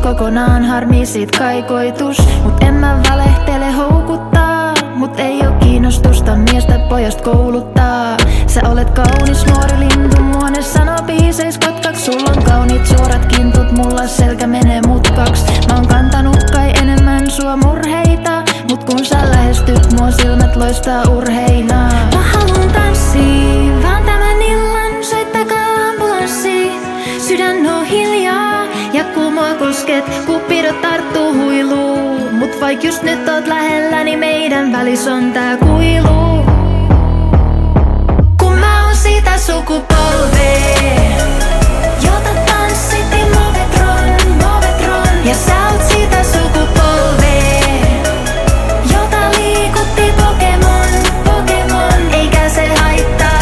kokonaan, harmi sit kai koitus. Mut en mä valehtele houkuttaa, mut ei oo kiinnostusta miestä pojast kouluttaa. Sä olet kaunis nuori lintu, muone sano biiseis kotkaks. Sulla on kauniit suorat kintut, mulla selkä menee mutkaks. Mä oon kantanut kai enemmän sua murheita, mut kun sä lähestyt mua silmät loistaa urheina. Mä haluun tanssii, vaan tämän illan soittakaa ambulanssi. Sydän on hiljaa ja kun mua kosket, kupidot tarttuu huiluun. Mut vaik just nyt oot lähellä, niin meidän välis on tää kuilu. Kun mä oon sitä sukupolvea, jota tanssitti Movetron. Ja sä oot sitä sukupolvea, jota liikutti Pokemon. Eikä se haittaa,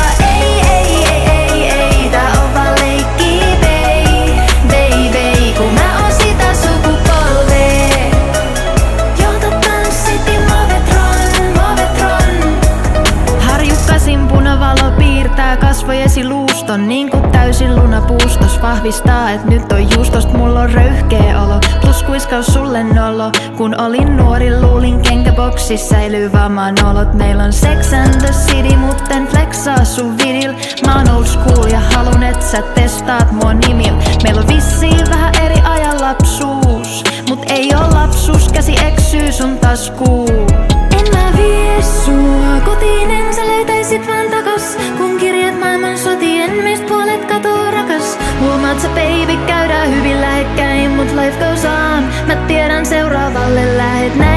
ei, tää on vaan leikki, baby. Kun mä oon sitä sukupolvea, jota tanssitti Movetron. Harjukkasin punavalo piirtää kasvojesi luuston, niin kuin täysin lunapuustos vahvistaa, et nyt on juustost. Mulla on röyhkeä olo, plus kuiskaus sulle nolo. Kun olin nuori, luulin kenkäboksissa säilyy vaan maan olot. Meil on Sex and the City, mutten flexaa sun vidil. Mä oon old school ja halun et sä testaat mua nimil. Meil on vissiin vähän eri ajan lapsuus, mut ei oo lapsuus, käsi eksyy sun taskuun. En mä vie sua kotiin, en sä löytäisit vaan takas. Kun kirjat maailman sotien, meist puolet katoo rakas. Huomaat sä baby, käydään hyvin lähekkäin, mut life goes on. Mä tiedän seuraavalle lähet näin.